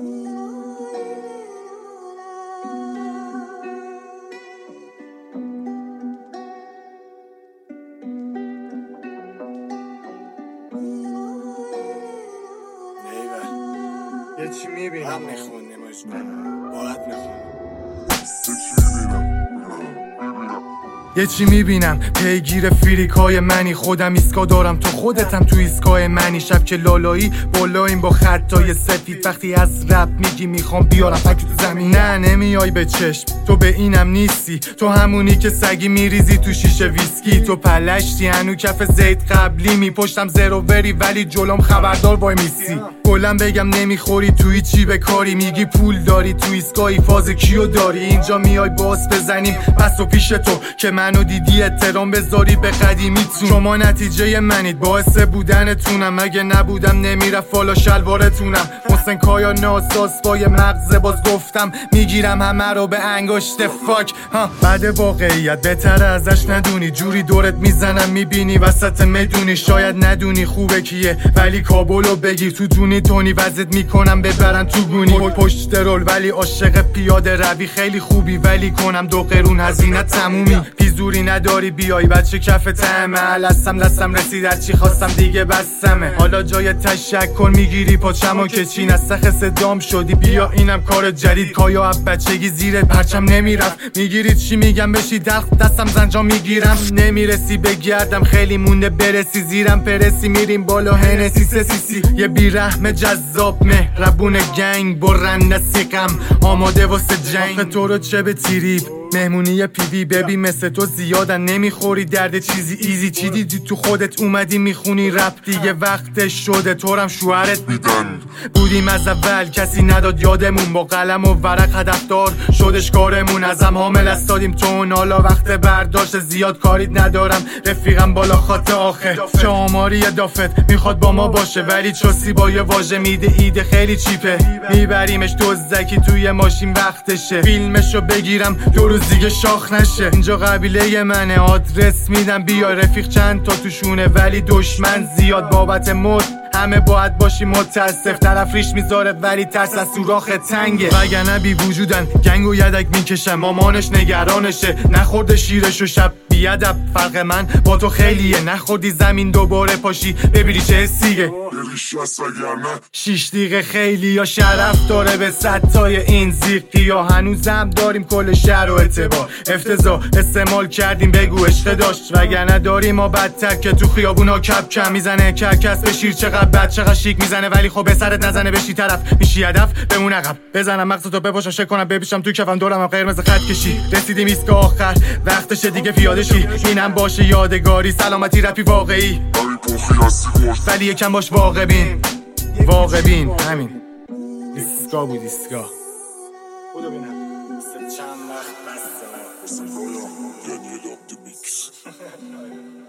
یه چی میبینم هم میخونیم باید میخونیم یه چی میبینم پیگیر فریکای منی، خودم ایسکا دارم تو خودتم تو ایسکای منی. شب که لالایی بالاییم با خطای سفید، وقتی از رپ میگی میخوام بیارم فکر تو زمین، نه نمیای به چشم، تو به اینم نیستی. تو همونی که سگی میریزی تو شیشه ویسکی، تو پلشتی هنو کف زید قبلی میپشتم زرو وری، ولی جلوم خبردار وای میسی. کلم بگم نمیخوری توی چی به کاری، میگی پول داری تو ایسکایی فاز کیو داری. اینجا میای باس بزنیم بس و پیش تو که منو دیدی احترام بذاری به قدیمیتون. شما نتیجه منید باعث بودنتونم، مگه نبودم نمیرفت فالا شلوارتونم. حسین کایا ناساس بای مغزه باز گفتم میگیرم همه رو به انگشت فاک. بعد واقعیت بهتره ازش ندونی، جوری دورت میزنم میبینی وسط میدونی. شاید ندونی خوبه کیه ولی کابلو بگیر تو دونی تونی وزت میکنم ببرن تو گونی. پشت رول ولی عاشق پیاده روی، خیلی خوبی ولی کنم 2 قرون هزینه تمومی. پیزوری نداری بیای بچه کف تمه، لستم رسید هرچی خواستم دیگه بستمه. حالا جای تشکر میگیری پاچمو که چین از سخ صدام شدی، بیا اینم کار جدید. کایا اب بچگی زیرت پرچم نمیرفت، میگیری چی میگم بشی دستم زنجان میگیرم. نمیرسی بگردم خیلی مونده برسی، زیرم پرسی میریم بالا هنسی سسی. یه بیرحم جذاب مهربون گنگ برنده سیقم آماده واسه جنگ. تو رو چه به تیریب مهمونی پیوی ببین مثل تو زیادن، نمیخوری درد چیزی ایزی. چی دیدی تو خودت اومدی میخونی رپ، دیگه وقتش شده تورم شوهرت میدن. بودیم از اول کسی نداد یادمون، با قلم و ورق هدفدار شدش کارمون. ازم حامل استادیم تون حالا وقت برداشت، زیاد کاریت ندارم رفیقم بالا خط آخه. چه آماری دافت میخواد با ما باشه، ولی چاسی با یه واژه میده ایده خیلی چیپه. میبریمش دزدکی توی ماشین وقتشه، فیلمشو بگیرم 2 روز دیگه شاخ نشه. اینجا قبیله منه آدرس میدم بیا رفیق، چند تا توشونه ولی دشمن زیاد. بابت مد همه باید باشی متاسف، طرف ریش میذاره ولی ترس از سوراخ تنگه. وگرنه بی وجودن گنگ و یدک میکشم، مامانش نگرانشه نخورده شیرش و شب بیادب. فرق من با تو خیلیه، نخوردی زمین دوباره پاشی ببینی چه حسیه. 6 دیگه خیلی یا شرف داره به ستای این زیقی، یا هنوزم داریم کل شهر و اعتبار. افتضاح استعمال کردیم بگو عشق داشت، وگرنه داریم ما بدتر که تو خیابونا کپ کم میزنه. کرکس به شیر چقدر بد چقدر شیک میزنه، ولی خب به سرت نزنه بشی طرف میشی هدف بمون عقب. بزنم مغزتو بپاشم شک کنم ببیشم تو کفم دورم هم قرمز خط کشی. رسیدیم ایسکا آخر وقتشه دیگه پیاده شی، اینم باشه یادگاری سلامتی رپی واقعی. ولی یکم باش واقع بین همین ایسکا بود ایسکا. بودو بینم چند وقت بسته